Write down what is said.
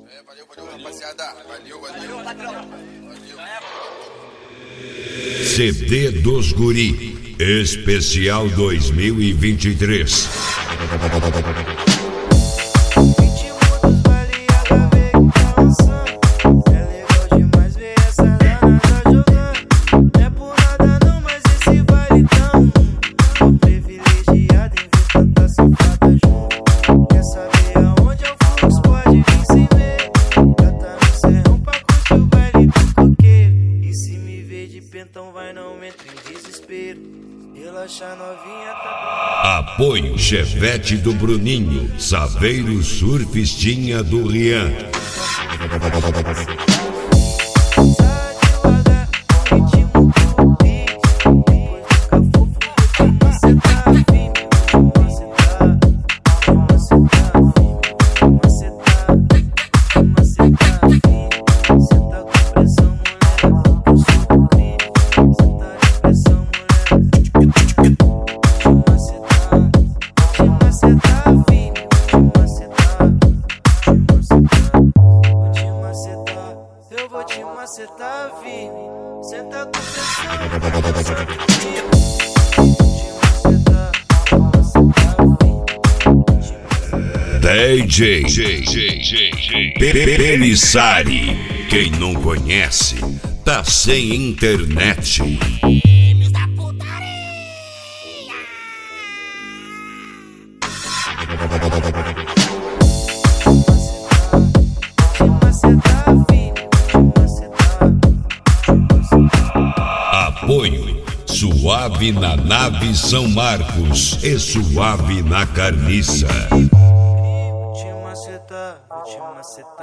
Valeu, rapaziada. Valeu. CD dos Guri, especial 2023. Então vai, não entre em desespero. Relaxa, novinha, tá. Apoio Chevette do Bruninho, Saveiro Surfistinha do Rian. Eu vou te macetar, Vini. Senta com pressão. DJ Pelissari. Quem não conhece, tá sem internet. Apoio Suave na Nave São Marcos e Suave na Carniça. Vou te macetar.